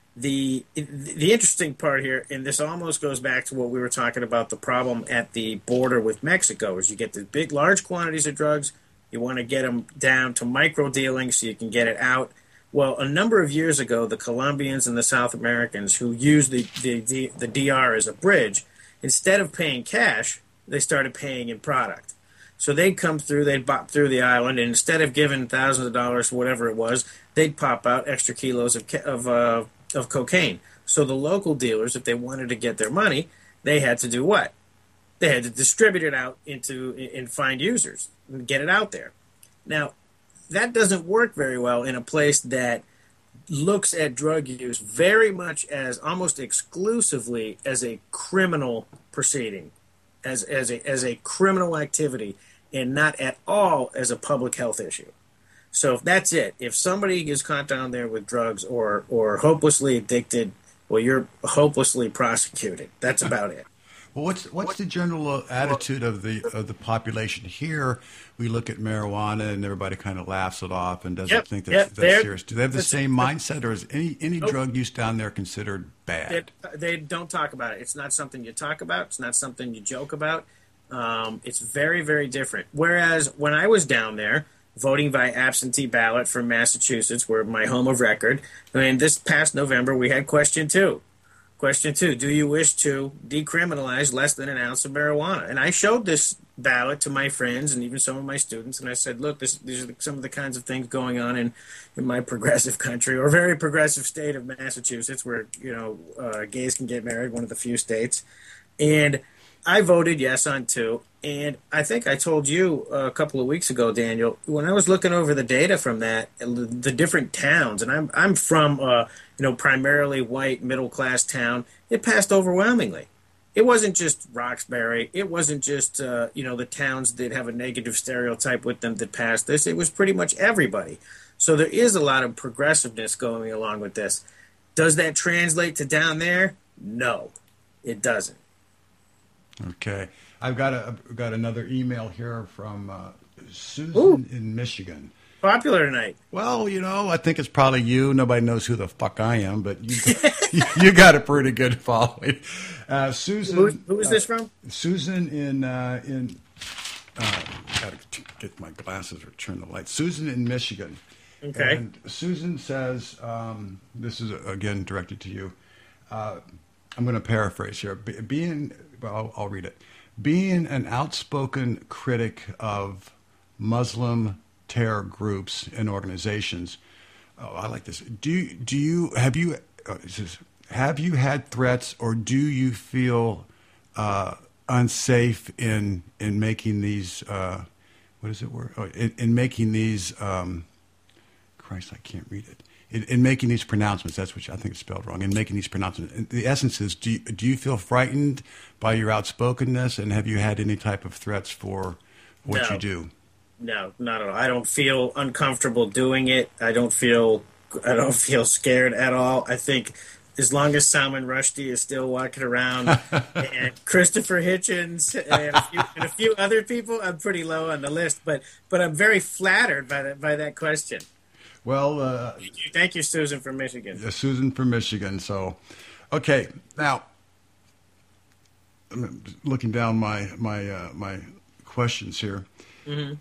The the interesting part here, and this almost goes back to what we were talking about, the problem at the border with Mexico, is you get the big, large quantities of drugs, you want to get them down to micro dealing so you can get it out. Well, a number of years ago, the Colombians and the South Americans who used the, the, the, the D R as a bridge, instead of paying cash, they started paying in product. So they'd come through, they'd bop through the island, and instead of giving thousands of dollars, whatever it was, they'd pop out extra kilos of of uh, of cocaine. So the local dealers, if they wanted to get their money, they had to do what? They had to distribute it out into and find users and get it out there. Now, that doesn't work very well in a place that looks at drug use very much as almost exclusively as a criminal proceeding. as as a as a criminal activity and not at all as a public health issue. So if that's it, if somebody is caught down there with drugs or or hopelessly addicted, well, you're hopelessly prosecuted. That's about it. Well, what's what's the general attitude of the of the population here? We look at marijuana and everybody kind of laughs it off and doesn't Yep, think that's, yep, that's they're- serious. Do they have the same mindset, or is any any Nope. drug use down there considered bad? They, they don't talk about it. It's not something you talk about. It's not something you joke about. Um, it's very, very different. Whereas when I was down there voting by absentee ballot from Massachusetts, where my home of record, I mean, this past November we had question two. Question two, do you wish to decriminalize less than an ounce of marijuana? And I showed this ballot to my friends and even some of my students, and I said, look, this, these are some of the kinds of things going on in, in my progressive country, or very progressive state of Massachusetts, where, you know, uh, gays can get married, one of the few states. And I voted yes on two. And I think I told you a couple of weeks ago, Daniel, when I was looking over the data from that, the different towns, and I'm I'm from uh, you know primarily white middle class town, it passed overwhelmingly. It wasn't just Roxbury. It wasn't just uh, you know the towns that have a negative stereotype with them that passed this. It was pretty much everybody. So there is a lot of progressiveness going along with this. Does that translate to down there? No, it doesn't. Okay, I've got a I've got another email here from uh, Susan Ooh. in Michigan. Popular tonight. Well, you know, I think it's probably you. Nobody knows who the fuck I am, but you you got a pretty good following. Uh, Susan, Who, who is this uh, from? Susan in uh, in. Uh, gotta get my glasses or turn the lights. Susan in Michigan. Okay. And Susan says, um, this is again directed to you. Uh, I'm going to paraphrase here. Be, being, well, I'll, I'll read it. Being an outspoken critic of Muslim terror groups and organizations. Oh, I like this. Do you, do you have you uh, it says, have you had threats, or do you feel uh, unsafe in in making these? Uh, what is it? Word? Oh, in, in making these. Um, Christ, I can't read it. In, in making these pronouncements, that's what I think is spelled wrong. In making these pronouncements, and the essence is: do you, do you feel frightened by your outspokenness, and have you had any type of threats for what No. you do? No, not at all. I don't feel uncomfortable doing it. I don't feel I don't feel scared at all. I think as long as Salman Rushdie is still walking around and Christopher Hitchens and a, few, and a few other people, I'm pretty low on the list. But but I'm very flattered by that by that question. Well, uh, Thank you, Thank you, Susan from Michigan. uh, Susan from Michigan. So, okay, now I'm looking down my my uh, my questions here. Mm-hmm.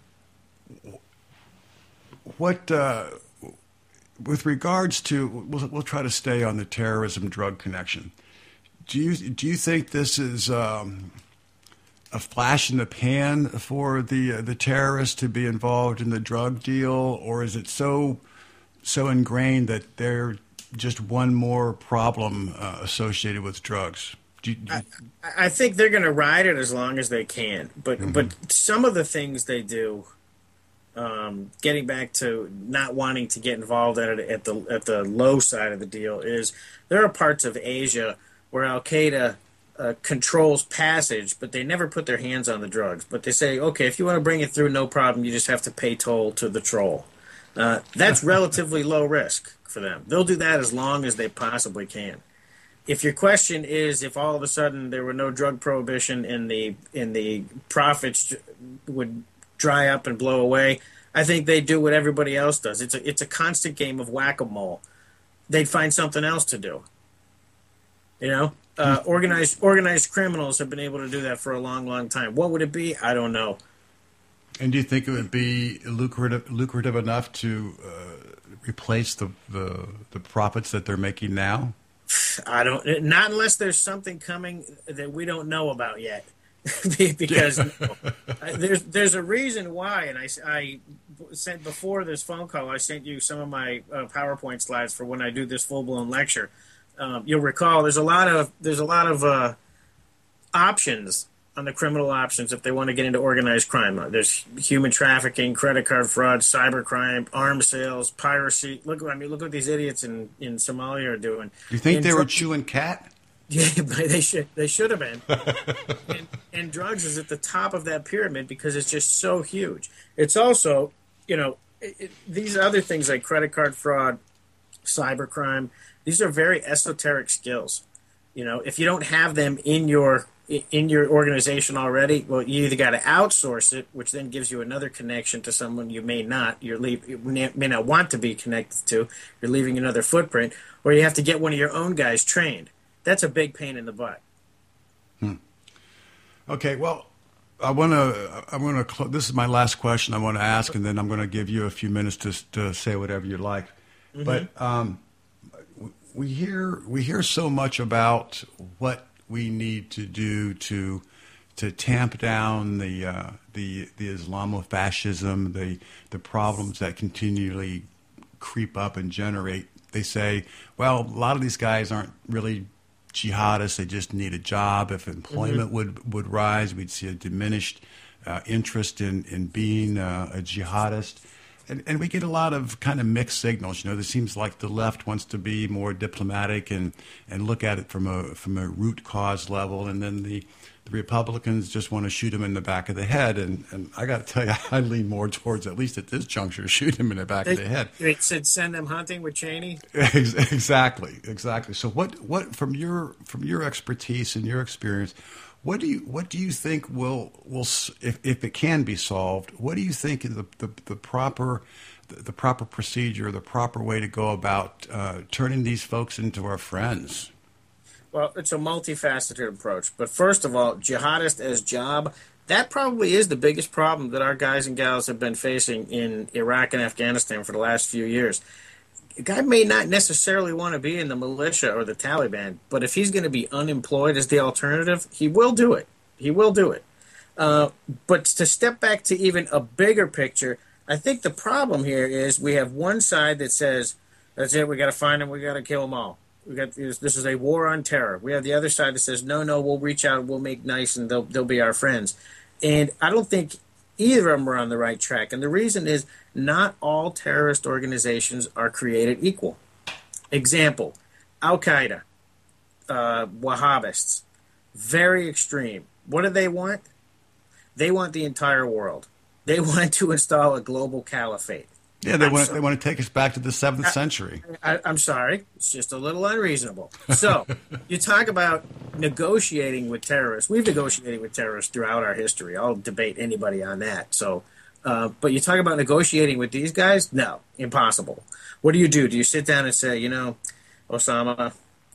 What, uh, with regards to, we'll, we'll try to stay on the terrorism drug connection. Do you do you think this is um, a flash in the pan for the uh, the terrorists to be involved in the drug deal, or is it so so ingrained that they're just one more problem uh, associated with drugs? Do you, do you, I, I think they're going to ride it as long as they can. But Mhm. but some of the things they do. Um, getting back to not wanting to get involved at it at the at the low side of the deal is there are parts of Asia where Al Qaeda uh, controls passage, but they never put their hands on the drugs. But they say, okay, if you want to bring it through, no problem. You just have to pay toll to the troll. Uh, that's relatively low risk for them. They'll do that as long as they possibly can. If your question is if all of a sudden there were no drug prohibition and the in the profits would dry up and blow away, I think they do what everybody else does. It's a it's a constant game of whack-a-mole. They'd find something else to do. You know, uh, organized organized criminals have been able to do that for a long, long time. What would it be? I don't know. and do you think it would be lucrative lucrative enough to uh, replace the, the the profits that they're making now? I don't. Not unless there's something coming that we don't know about yet. Because no, I- there's there's a reason why, and I, I sent before this phone call. I sent you some of my uh, PowerPoint slides for when I do this full blown lecture. Um, you'll recall there's a lot of there's a lot of uh, options on the criminal options if they want to get into organized crime. There's human trafficking, credit card fraud, cybercrime, arms sales, piracy. Look, I mean, look what these idiots in, in Somalia are doing. Do you think And they were drug- chewing cat? Yeah, but they should they should have been. and, and drugs is at the top of that pyramid because it's just so huge. It's also, you know, it, it, these other things like credit card fraud, cybercrime, these are very esoteric skills. You know, if you don't have them in your in your organization already, well, you either got to outsource it, which then gives you another connection to someone you may not you're leave, you may not want to be connected to. You're leaving another footprint, or you have to get one of your own guys trained. That's a big pain in the butt. Hmm. Okay, well, I want to. I want to. Cl- this is my last question I want to ask, and then I'm going to give you a few minutes to to say whatever you like. Mm-hmm. But um, we hear we hear so much about what we need to do to to tamp down the uh, the the Islamofascism, the the problems that continually creep up and generate. They say, well, a lot of these guys aren't really jihadists, they just need a job. If employment mm-hmm. would, would rise, we'd see a diminished uh, interest in, in being uh, a jihadist. And, and we get a lot of kind of mixed signals. You know, it seems like the left wants to be more diplomatic and, and look at it from a from a root cause level, and then the, the Republicans just want to shoot him in the back of the head. And, and I got to tell you, I lean more towards, at least at this juncture, shoot him in the back they, of the head. They said send them hunting with Cheney. Exactly, exactly. So what, what from your from your expertise and your experience, what do you what do you think will will if if it can be solved? What do you think is the the, the proper the, the proper procedure, the proper way to go about uh, turning these folks into our friends? Well, it's a multifaceted approach. But first of all, jihadist as job, that probably is the biggest problem that our guys and gals have been facing in Iraq and Afghanistan for the last few years. A guy may not necessarily want to be in the militia or the Taliban, but if he's going to be unemployed as the alternative, he will do it. He will do it. Uh, but to step back to even a bigger picture, I think the problem here is we have one side that says, that's it, we got to find them, we got to kill them all. We got this is a war on terror. We have the other side that says, no, no, we'll reach out, we'll make nice, and they'll they'll be our friends. And I don't think either of them are on the right track. And the reason is not all terrorist organizations are created equal. Example, Al-Qaeda, uh, Wahhabists, very extreme. What do they want? They want the entire world. They want to install a global caliphate. Yeah, they I'm want so, they want to take us back to the seventh I, century. I, I'm sorry, it's just a little unreasonable. So you talk about negotiating with terrorists. We've negotiated with terrorists throughout our history. I'll debate anybody on that. So, uh, but you talk about negotiating with these guys? No, impossible. What do you do? Do you sit down and say, you know, Osama,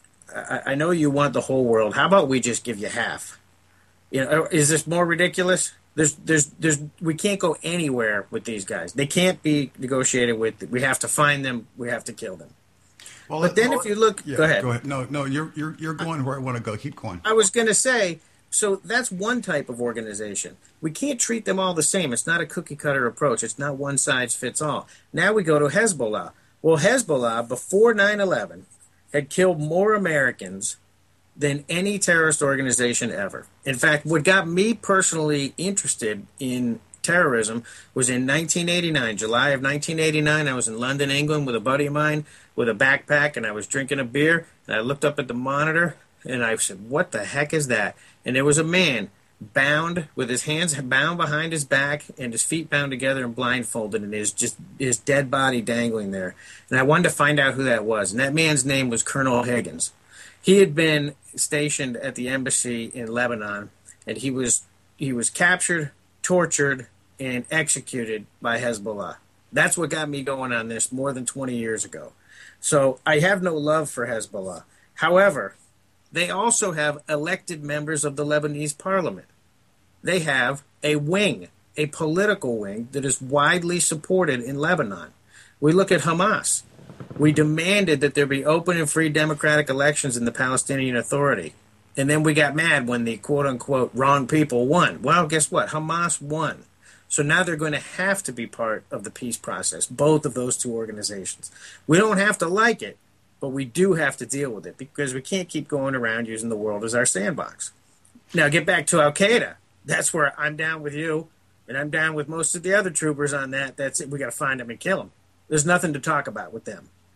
I, I know you want the whole world. How about we just give you half? You know, is this more ridiculous? There's, there's, there's. We can't go anywhere with these guys. They can't be negotiated with. We have to find them. We have to kill them. Well, but then, well, if you look, yeah, go ahead. Go ahead. No, no, you're, you're, you're going where I want to go. Keep going. I was going to say. So that's one type of organization. We can't treat them all the same. It's not a cookie cutter approach. It's not one size fits all. Now we go to Hezbollah. Well, Hezbollah before nine eleven had killed more Americans than any terrorist organization ever. In fact, what got me personally interested in terrorism was in nineteen eighty-nine, July of nineteen eighty-nine. I was in London, England with a buddy of mine with a backpack, and I was drinking a beer, and I looked up at the monitor, and I said, what the heck is that? And there was a man bound with his hands bound behind his back and his feet bound together and blindfolded, and his just his dead body dangling there. And I wanted to find out who that was, and that man's name was Colonel Higgins. He had been stationed at the embassy in Lebanon, and he was he was captured, tortured, and executed by Hezbollah. That's what got me going on this more than twenty years ago. So I have no love for Hezbollah. However, they also have elected members of the Lebanese parliament. They have a wing, a political wing that is widely supported in Lebanon. We look at Hamas. We demanded that there be open and free democratic elections in the Palestinian Authority. And then we got mad when the quote-unquote wrong people won. Well, guess what? Hamas won. So now they're going to have to be part of the peace process, both of those two organizations. We don't have to like it, but we do have to deal with it because we can't keep going around using the world as our sandbox. Now, get back to Al-Qaeda. That's where I'm down with you, and I'm down with most of the other troopers on that. That's it. We got to find them and kill them. There's nothing to talk about with them.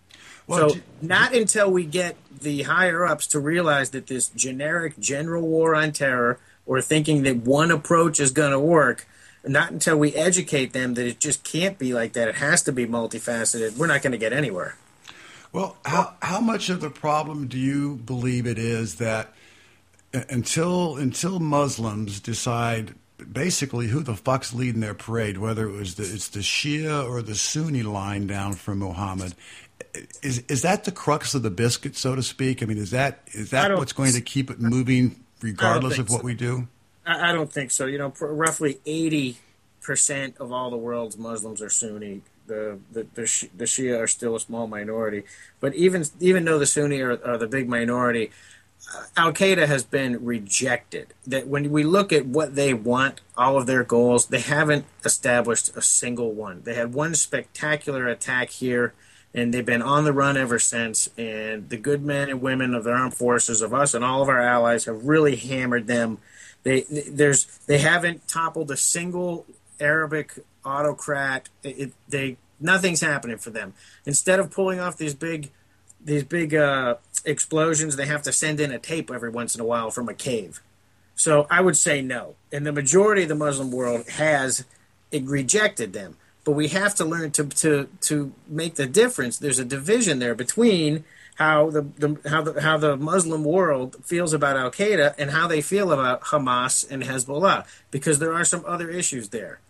Well, so not until we get the higher-ups to realize that this generic general war on terror, or thinking that one approach is going to work, not until we educate them that it just can't be like that, it has to be multifaceted, we're not going to get anywhere. Well, how how much of the problem do you believe it is that until until Muslims decide basically who the fuck's leading their parade, whether it was the, it's the Shia or the Sunni line down from Muhammad, is is that the crux of the biscuit, so to speak? I mean, is that is that what's going to keep it moving regardless of what so. we do? I, I don't think so. You know, roughly eighty percent of all the world's Muslims are Sunni. The the the, Sh- the Shia are still a small minority, but even even though the Sunni are, are the big minority, uh, Al Qaeda has been rejected. That when we look at what they want, all of their goals, they haven't established a single one. They had one spectacular attack here, and they've been on the run ever since. And the good men and women of the armed forces, of us and all of our allies, have really hammered them. They there's they haven't toppled a single Arabic autocrat. It, they nothing's happening for them. Instead of pulling off these big these big uh, explosions, they have to send in a tape every once in a while from a cave. So I would say no. And the majority of the Muslim world has it rejected them. But we have to learn to to to make the difference. There's a division there between how the, the how the how the Muslim world feels about Al Qaeda and how they feel about Hamas and Hezbollah, because there are some other issues there.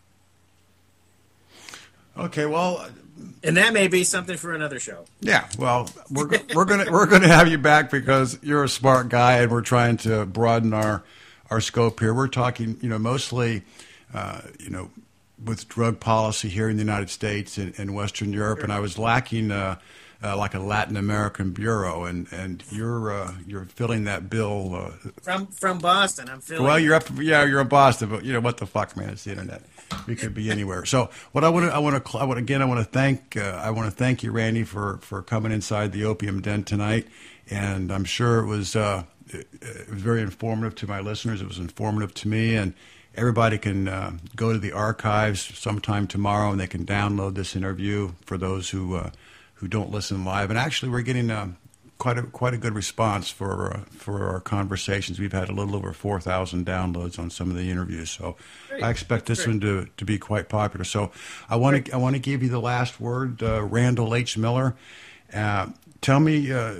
Okay, well, and that may be something for another show. Yeah, well, we're we're gonna we're gonna have you back because you're a smart guy, and we're trying to broaden our our scope here. We're talking, you know, mostly, uh, you know, with drug policy here in the United States and, and Western Europe, sure. And I was lacking uh, uh, like a Latin American bureau, and and you're uh, you're filling that bill uh, from from Boston. I'm filling. Well, you're up, yeah, you're in Boston, but you know what the fuck, man? It's the internet. We could be anywhere. So, what I want to, I want to, I want again, I want to thank, uh, I want to thank you, Randy, for, for coming inside the Opium Den tonight. And I'm sure it was, uh, it, it was very informative to my listeners. It was informative to me, and everybody can uh, go to the archives sometime tomorrow, and they can download this interview for those who uh, who don't listen live. And actually, we're getting uh, quite a quite a good response for uh, for our conversations. We've had a little over four thousand downloads on some of the interviews, so great. I expect this great. one to, to be quite popular. So I want to I want to give you the last word, uh, Randall H. Miller. Uh, tell me, uh,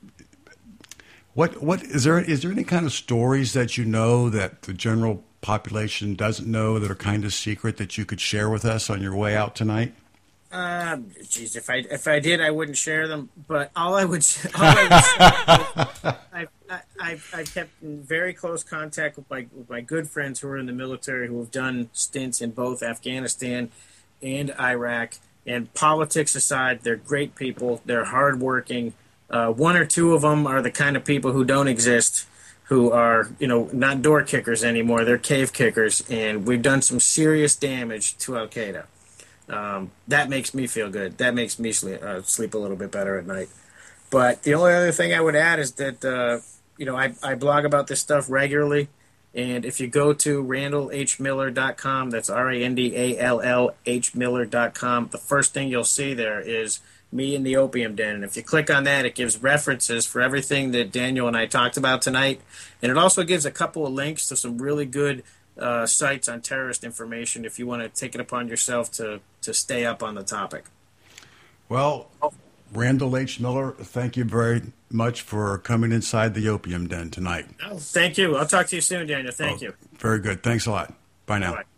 what what is there is there any kind of stories that you know that the general population doesn't know that are kind of secret that you could share with us on your way out tonight? Uh, geez, if I if I did, I wouldn't share them. But all I would, all I would say, I've, I've I've kept in very close contact with my with my good friends who are in the military, who have done stints in both Afghanistan and Iraq. And politics aside, they're great people. They're hardworking. Uh, one or two of them are the kind of people who don't exist, who are, you know, not door kickers anymore. They're cave kickers, and we've done some serious damage to Al Qaeda. Um, that makes me feel good. That makes me sleep, uh, sleep a little bit better at night. But the only other thing I would add is that, uh, you know, I, I blog about this stuff regularly. And if you go to randall h miller dot com, that's R A N D A L L H Miller dot com, the first thing you'll see there is me in the Opium Den. And if you click on that, it gives references for everything that Daniel and I talked about tonight. And it also gives a couple of links to some really good Uh, sites on terrorist information if you want to take it upon yourself to, to stay up on the topic. Well, Randall H. Miller, thank you very much for coming inside the Opium Den tonight. Oh, thank you. I'll talk to you soon, Daniel. Thank oh, you. Very good. Thanks a lot. Bye now. Bye.